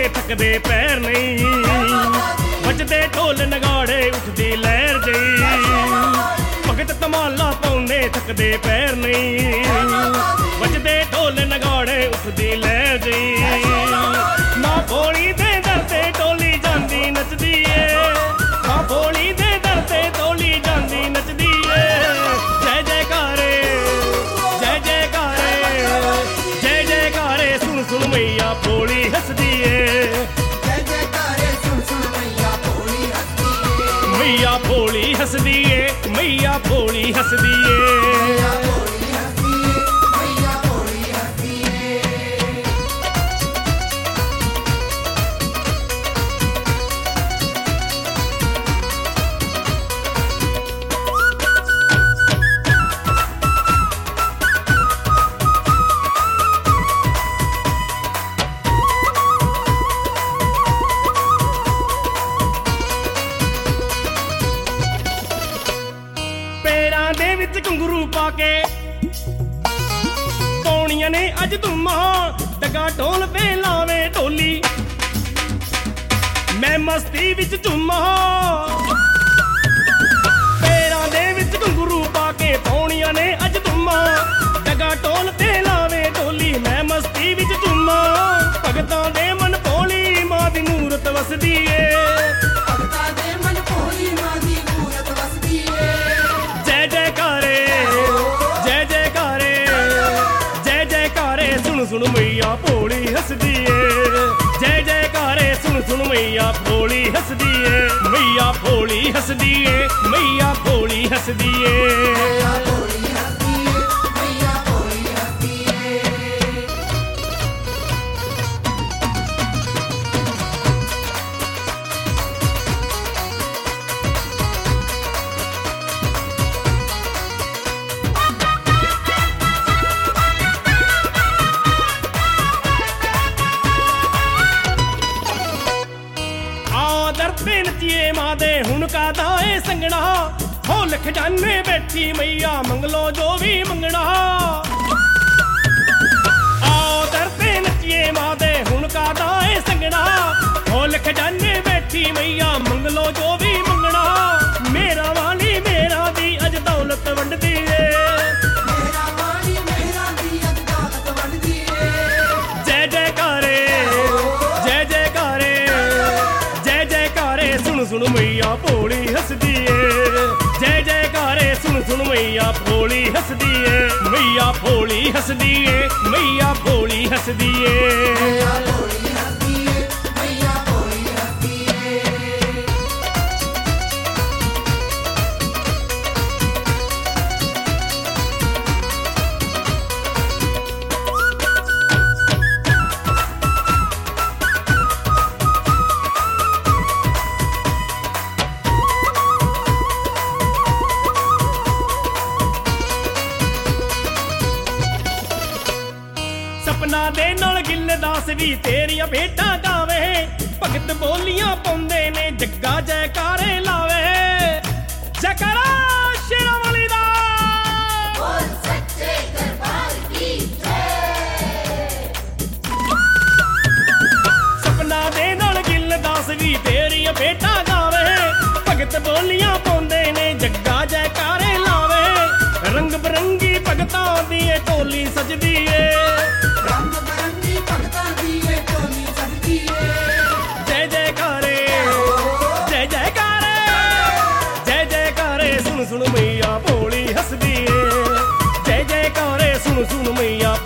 थकदे पैर नहीं, बजदे ढोल नगाड़े उठदी लहर जई। भगत धमाला पाउंदे थकदे पैर नहीं, बजदे ढोल नगाड़े उठदी लहर जई। मां भोली दे दर ते टोली जांदी नचदी ए, मां भोली दे दर ते टोली जांदी नचदी ए। जय जयकारे जय जयकारे जय जयकारे सुन सुन मैया भोली हसदी ए। जय जयकारे सुन सुन मैया भोली हसदी ए। मैया भोली हसदी ए, मैया भोली हसदी मैया ए। भोली हसदी ए, मैया भोली हसदी ए। पैरां दे विच घुंघरू पाके पौणियां ने अज धूमां, डगा ढोल पे लावे ढोली मैं मस्ती विच झूमां। पैरां दे विच घुंघरू पाके पौणियां ने अज धूमां, डगा ढोल पे लावे ढोली मैं मस्ती विच झूमां। भगतां दे मन भोली मां दी मूरत वसदी ए। भगतां दे मन भोली मां दी मूरत वसदी ए। जय जयकारे जय जयकारे जय जयकारे सुन सुन मैया भोली हसदी ए। जय जयकारे सुन सुन मैया भोली हसदी ए। मैया भोली हसदी ए, मैया भोली हसदी मैया ए। भोली हसदी ए, मैया भोली हसदी ए। आदर पे नचिए मां दे हुण का दाए संगना, हो लख जाने बैठी मैया मंगलो जो भी मंगना। आदर पे नचिए मां दे हुण का दाए संगना, हो लख जाने बैठी मैया मंगलो जो भी मंगना। मेरा वाली मेरा दी अज दौलत वंडदी ए। मेरा वाली मेरा दी अज दौलत वंडदी ए। जय जयकारे जय जयकारे जय जयकारे सुन सुन मैया भोली हसदी ए। जय जयकारे सुन सुन मैया भोली हसदी ए। मैया भोली हसदी ए, मैया भोली हसदी मैया ए। भोली हसदी ए, मैया भोली हसदी ए। सपना दे नाल गिलदास भी तेरियां भेटां गावे, भगत बोलियां पाउंदे ने जग्गा जयकारे लावे। जयकारा शेरां वाली दा। बोल सच्चे दरबार की जय। सपना दे नाल गिलदास भी तेरियां भेटां गावे, भगत बोलियां पाउंदे ने जग्गा जयकारे लावे। रंग बरंगी भगतां दी ए टोली सजदी ए। रंग बरंगी भगतां दी ए टोली सजदी ए। जय जयकारे जय जयकारे जय जयकारे सुन सुन मैया भोली हसदी ए। जय जयकारे सुन सुन मैया